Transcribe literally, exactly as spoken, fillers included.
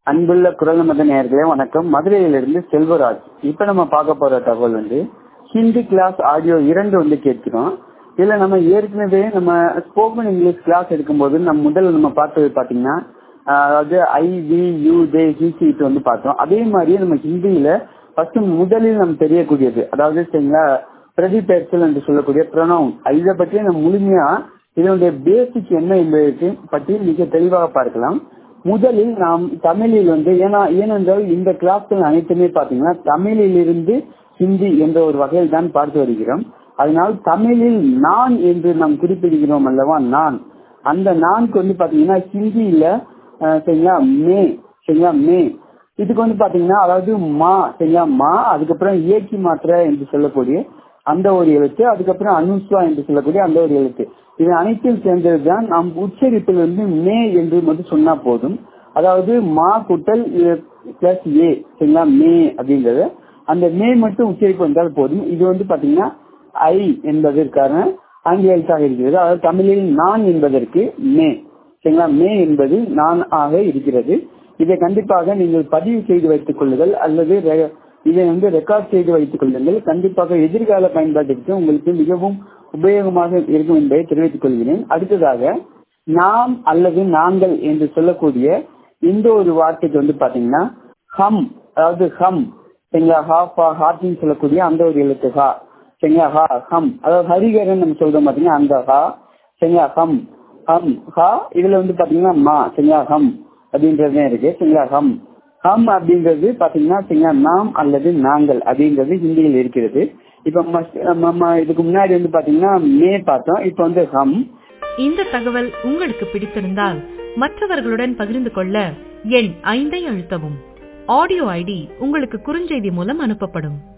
அன்புள்ள குரல் நமது நேயர்களே வணக்கம். மதுரையிலிருந்து செல்வராஜ். இப்ப நம்ம பார்க்க போற தகவல் வந்து ஹிந்தி கிளாஸ் ஆடியோ இரண்டு வந்து கேட்கிறோம். இதுல நம்ம ஏற்கனவே நம்ம ஸ்போக்கன் இங்கிலீஷ் கிளாஸ் எடுக்கும்போது நம்ம முதல்ல நம்ம பார்த்தது பாத்தீங்கன்னா அதாவது ஐ வி யூ தே ஹிசி வந்து பார்த்தோம். அதே மாதிரியே நம்ம ஹிந்தியில ஃபர்ஸ்ட் முதலில் நம்ம தெரியக்கூடியது அதாவது சரிங்களா பிரதிபெயர்ச்சல் என்று சொல்லக்கூடிய ப்ரொனவுன் இதை பற்றி நம்ம முழுமையா இதனுடைய பேசிக் என்ன என்பதை பற்றி மிக தெளிவாக பார்க்கலாம். முதலில் நாம் தமிழில் வந்து ஏன்னா ஏனென்றால் இந்த கிளாஸ்கள் அனைத்துமே பாத்தீங்கன்னா தமிழில் இருந்து ஹிந்தி என்ற ஒரு வகையில் தான் பார்த்து வருகிறோம். அதனால் தமிழில் நான் என்று நாம் குறிப்பிடுகிறோம் அல்லவா, நான் அந்த நான்கு வந்து பாத்தீங்கன்னா ஹிந்தியில சரிங்களா மே சரிங்களா மே இதுக்கு வந்து பாத்தீங்கன்னா அதாவது மா சரிங்களா மா அதுக்கப்புறம் ஏக்கி மாத்திர என்று சொல்லக்கூடிய அந்த ஒரு எழுத்து, அதுக்கப்புறம் அனுஸ்வா என்று சொல்லக்கூடிய அந்த ஒரு எழுத்து, இது அனைத்தும் சேர்ந்ததுதான் நாம் உச்சரிப்பில் வந்து மே என்று மட்டும் சொன்னா போதும். அதாவது மா கூட்டல் பிளஸ் ஏ சரிங்களா மே அப்படிங்கறது அந்த மே மட்டும் உச்சரிப்பு வந்தால் போதும். இது வந்து பாத்தீங்கன்னா ஐ என்பதற்கான ஆங்கில எழுத்தாக இருக்கிறது. அதாவது தமிழில் நான் என்பதற்கு மே சரிங்களா மே என்பது நான் ஆக இருக்கிறது. இதை கண்டிப்பாக நீங்கள் பதிவு செய்து வைத்துக் கொள்ளுங்கள் அல்லது இதை வந்து ரெக்கார்ட் செய்து வைத்துக் கொள்ளுங்கள். கண்டிப்பாக எதிர்கால பயன்பாட்டிற்கு உங்களுக்கு மிகவும் உபயோகமாக இருக்கும் என்பதை தெரிவித்துக் கொள்கிறேன். அடுத்ததாக நாம் அல்லது நாங்கள் என்று சொல்லக்கூடிய இந்த ஒரு வார்த்தைக்கு வந்து பாத்தீங்கன்னா ஹம் அதாவது ஹம் சரிங்களா ஹா ஃபா ஹார்ட்னு சொல்லக்கூடிய அந்த ஒரு எழுத்து ஹா சரிங்களா ஹா ஹம் அதாவது ஹரிகரன் நம்ம சொல்றோம் பாத்தீங்கன்னா அந்த ஹா சரிங்களா ஹம் ஹம் ஹா இதுல வந்து பாத்தீங்கன்னா மா சரிங்களா ஹம் அப்படின்றதே இருக்கு சரிங்களா ஹம் ஹம் அப்படின்றது பாத்தீங்கன்னா சரிங்களா நாம் அல்லது நாங்கள் அப்படின்றது ஹிந்தியில் இருக்கிறது. இப்ப நம்ம இதுக்கு முன்னாடி வந்து பாத்தீங்கன்னா மே பார்த்தோம், இப்ப வந்து ஹம். இந்த தகவல் உங்களுக்கு பிடித்திருந்தால் மற்றவர்களுடன் பகிர்ந்து கொள்ள எண் ஐந்தை அழுத்தவும். ஆடியோ ஐடி உங்களுக்கு குறுஞ்செய்தி மூலம் அனுப்பப்படும்.